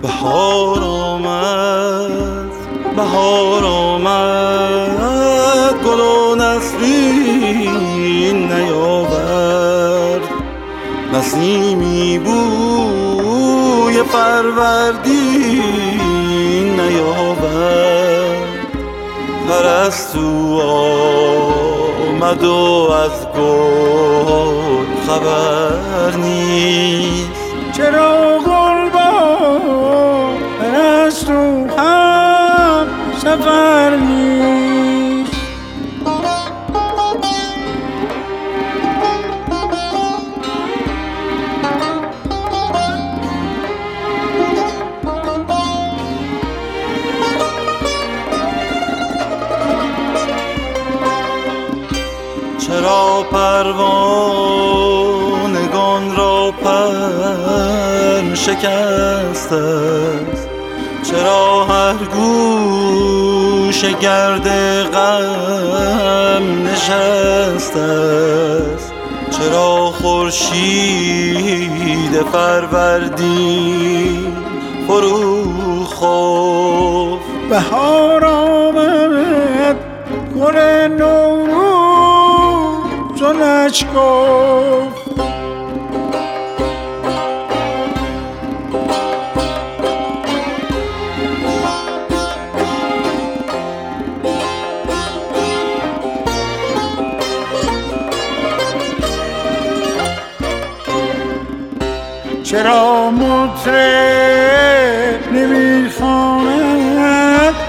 بهار آمد، بهار آمد، گل و نسرین نیاورد، نسیمی بوی فروردین نیاورد. پرستو آمد و از گل خبر نیست. چرا گل با پرستو هم سفر نیست؟ چرا پروانگان را پر شکست است؟ چرا هر گوش گرد غم نشست است؟ چرا خورشید فروردین فرو خفت؟ بهار آمد، گل نوروز و نشکفت. چرا مطرب نمیخواند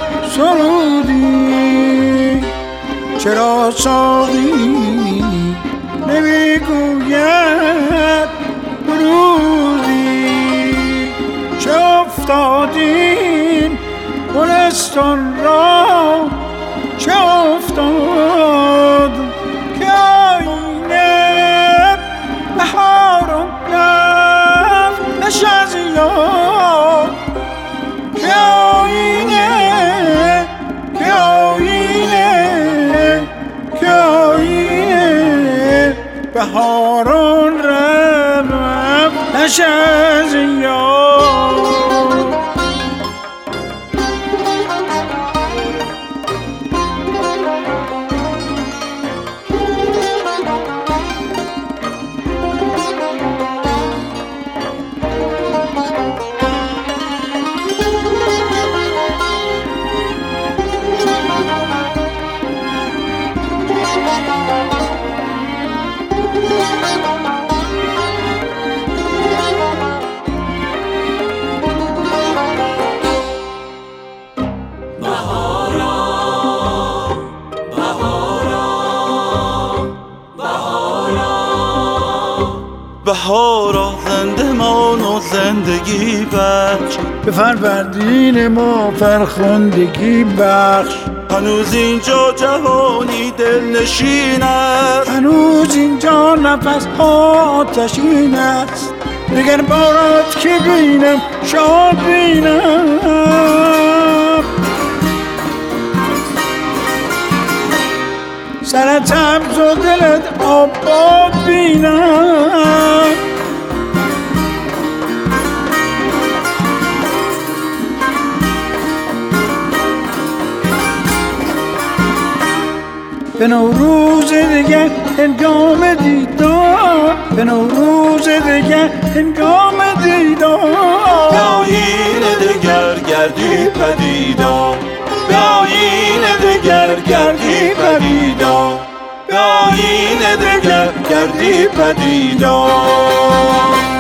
سرودی؟ چرا ساقی نمیگوید درودی؟ چه افتادین گلستان را، چه افتاد که آینه بهار نش از یاد؟ که آینه، که آینه، که آینه بهاران رفت نش از یاد. بهارا زنده مان و زندگی بخش، به فروردین ما فرخندگی بخش. هنوز اینجا جوانی دلنشین است، هنوز اینجا نفس آتشین است. دگر بارت که بینم شاد بینم، سرت سبز و دلت آباد بینم. به نوروز دیگه هنگام دیدار، به نوروز دیگه هنگام دیدار. به آیین دگر گردی پدیدار، به آیین دگر گردی پدیدار، به آیین دگر گردی پدیدار.